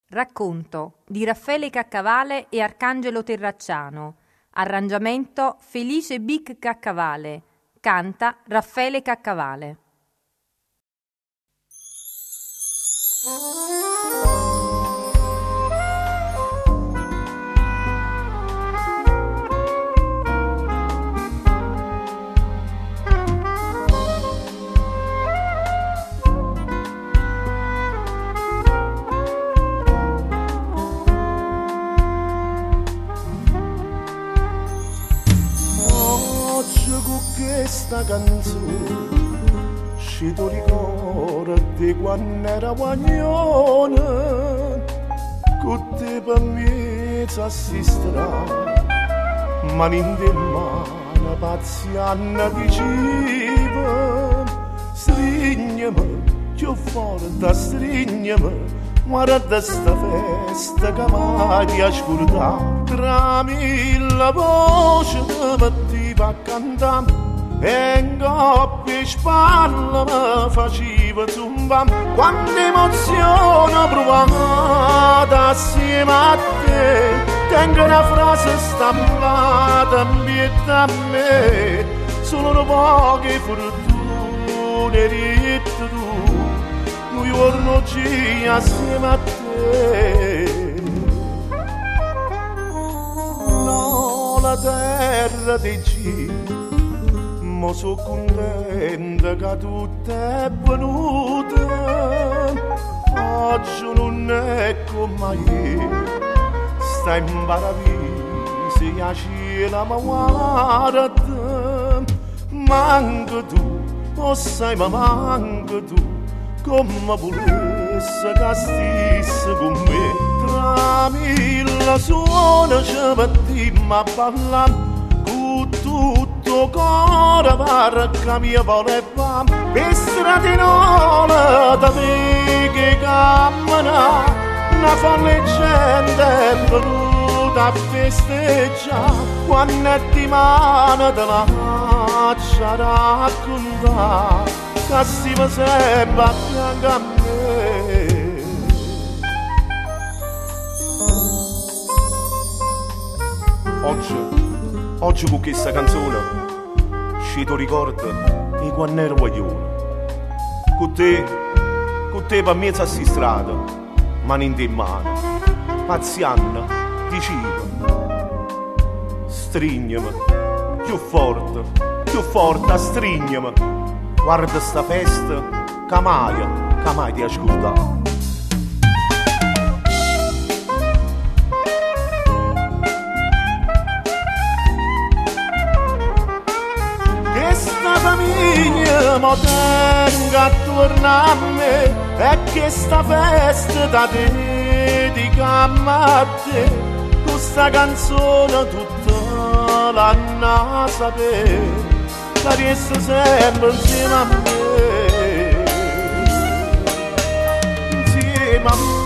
Racconto di Raffaele Caccavale e Arcangelo Terracciano. Arrangiamento Felice Bic Caccavale. Canta Raffaele Caccavale. Questa canzone ci tu ricordi quando era guaglione con te per me si assisterà mani in mano pazziana diceva strignami più forte strignami guarda sta festa che mai ascolta tra mille voci mi mettiva a cantare e in coppia e spalle mi faceva zumba quando emozione provata assieme a te tengo una frase stampata in pietà a me sono poche fortune ritte tu un giorno ci assieme a te no la terra ti gira ma sono contenta che tutto è venuto oggi non è come ieri sta in paradiso a cielo ma guarda manca tu o sai ma manca tu come volesse che stesse con me tra mille suoni ci mettiamo a ballare con tutto cuore perché mi voleva per strade nole da me che cammina una folle gente è venuta a festeggiare quando ti mano te la faccia raccontare che stima sempre a fianco a me oggi con questa canzone ci tu ricordi di quando ero guaglione con te per mezzo a sti strada mani in mano pazzianna diceva strignami più forte strignami guarda sta festa che mai ti ascolta famiglia mo tenga attorno a me e che sta festa da dedicammo a te questa canzone tutta l'anno a sapere che riesce sempre insieme a me